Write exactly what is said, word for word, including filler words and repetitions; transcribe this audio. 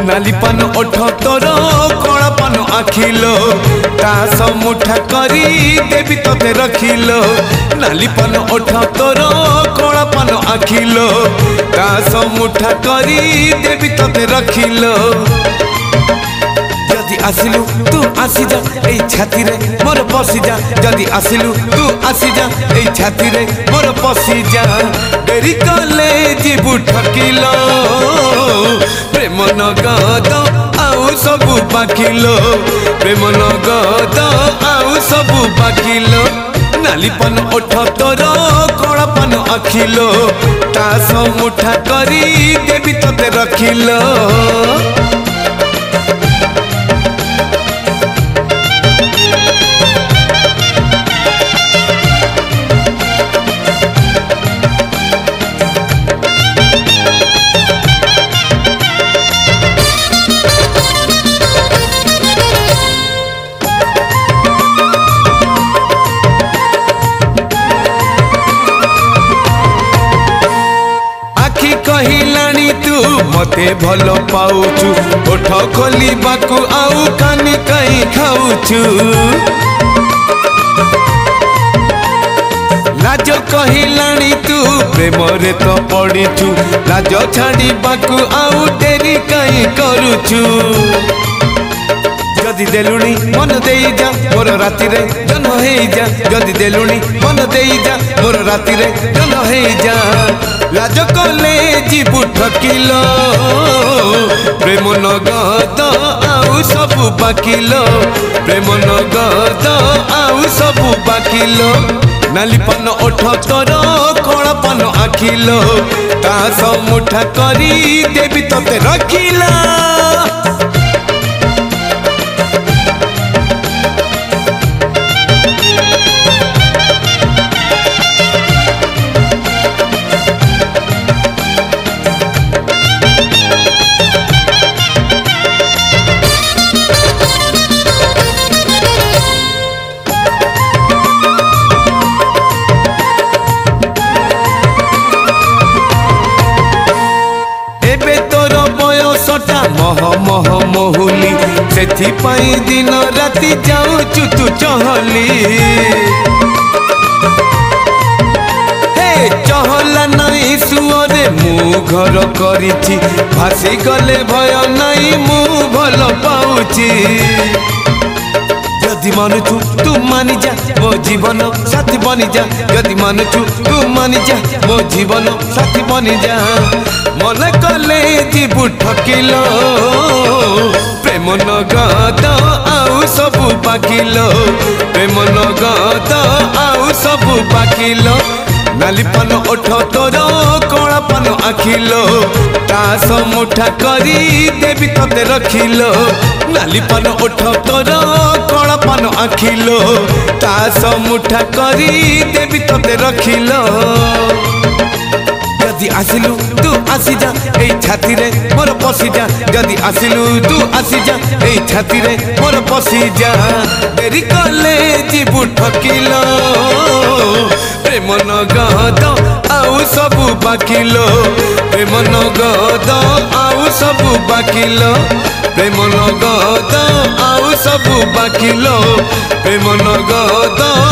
नाली पान ओठ तोर कला पान आखिलो तास मुठा करी देवी तोते रखिलो नाली पान ओठ तोर कला पान आखिलो तास मुठा करी देवी तोते रखिलो जदि आसिलु तू आसी जा ए छाती रे मोर पसी जा जदि आसिलु तू आसी जा ए छाती रे मोर पसी जा डेरी कले जीबु ठकिलो प्रेम नगद आउ सबु बाकिलो प्रेम नगद आउ सबु बाकिलो नाली पान ओठ तोर कला पान आखिलो तास मुठा करी देवी तोते रखिलो कहिलानी तू मते भल पाउचु ओठ खोली बाकू आउ कानी कहीं खाउचु लाज कहिलानी तू प्रेम रे तो पड़ीचु लाज छाड़ी बाकू आउ डेरी कहीं करूचु जदि देलुनी मन देई जा मोर राति रे जन हेई जा जदि देलुनी मन देई जा मोर राति रे जन हेई जा लाज कले जीबु ठकिलो प्रेम नगद आउ सबु बाकिलो प्रेम नगद आउ सबु बाकिलो नाली पान ओठ तोर कला पान आखिलो तास मुठा करी देवी तोते रखिला मह मह महुली सेथि पाई दिन राति जाऊचु तू चहली हे चहला नहीं सुअरे मु घर करिछि भासी गले भय नहीं मु भल पाउछि जदि मानुछु तू मानि जा मो जीवन साथी बनी जा जदि मानुछु तू मानि जा मो जीवन साथी बनी जा मन कले जीबु ठकिलो प्रेम नगद आउ सबु बाकिलो प्रेम नगद आउ सबु बाकिलो नाली पान ओठ तोर कला पान आखिलो तास मुठा करी देवी तोते रखिलो नाली पान ओठ तोर कला पान आखिलो तास मुठा करी देवी तोते रखिलो जदि आसिलु तू आसी जा ए छाती रे मोर पसी जा जदि आसिलु तू आसी जा ए छाती रे मोर पसी जा डेरी कले जीबु ठकिलो प्रेम नगद आउ सबु बाकिलो प्रेम नगद आउ सबु बाकिलो प्रेम नगद आउ सबु बाकिलो प्रेम नगद